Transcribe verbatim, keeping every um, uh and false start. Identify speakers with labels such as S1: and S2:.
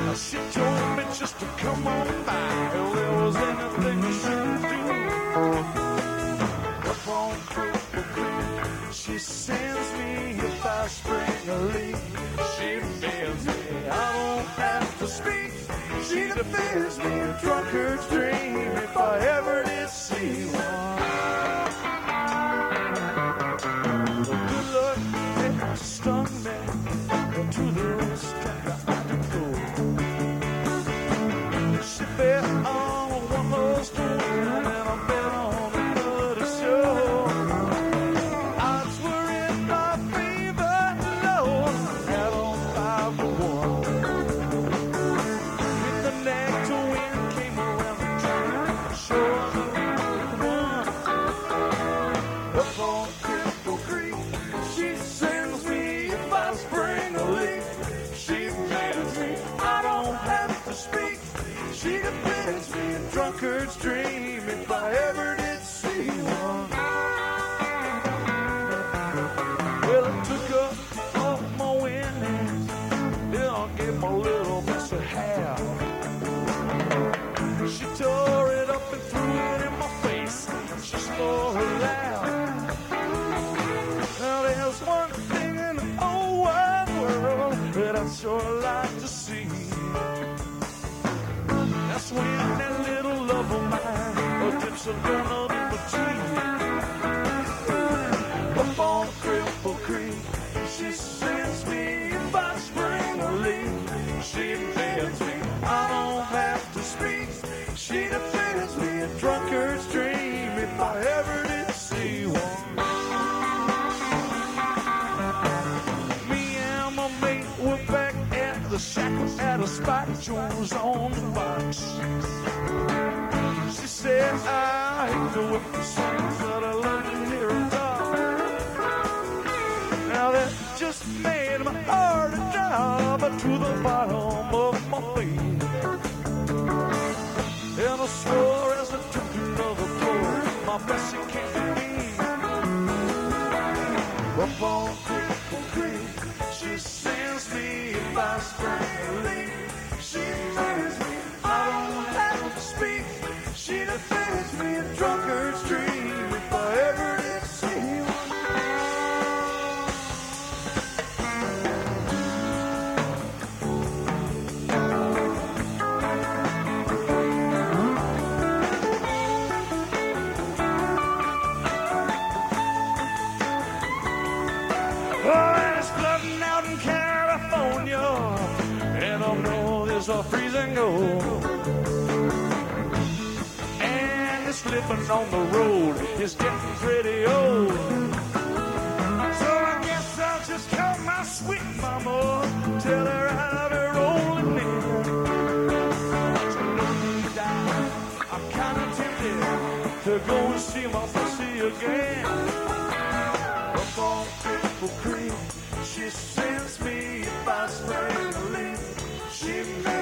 S1: She told me just to come on by if there was anything she could do. Up on Cripple Creek, she sends me if I spring a leak. She feeds me, I don't have to speak. She defends me a drunkard's dream if I ever did see one. Good luck, it stung me to the strap I go. She bet on one more stone and I bet on another show. Odds were in my favor, low, had on five to one. With the neck to win came around the track, sure won. Up on Cripple Creek, she sends me if I spring a leak. She feeds me, I don't have to speak. She defends me a drunkard's dream if I ever did see one. Well, I took up all my winnings, then I gave my little piece of hair. She tore it up and threw it in my face. She swore her loud. Now there's one thing in the whole wide world that I'd sure like to see. That's when that little love of mine dips a donut in the tree. Up on Cripple Creek, she sends me if I spring a leak. She defends me, I don't have to speak. She defends me a drunkard's dream if I ever did see one. Me and my mate were back at the shack at a spot. Jones on the box. She said, I hate to whip the songs that I love to hear her talk. Now that just made my heart a drop to the bottom of my feet. And I swore as I took another pull, my Bessie came to me. Up on Cripple Creek, she sends me if I spring a leak. She defends me, I don't have to speak. She defends me a drunkard's dream if I ever did see one. Oh, it's flooding out in California, and I know there's a freezing cold. And it's slipping on the road, it's getting pretty old. So I guess I'll just call my sweet mama, tell her I'll be rolling in. So no need die, I'm kinda tempted to go and see my Bessie again. Up on Cripple Creek, she sends me if I spring a leak. She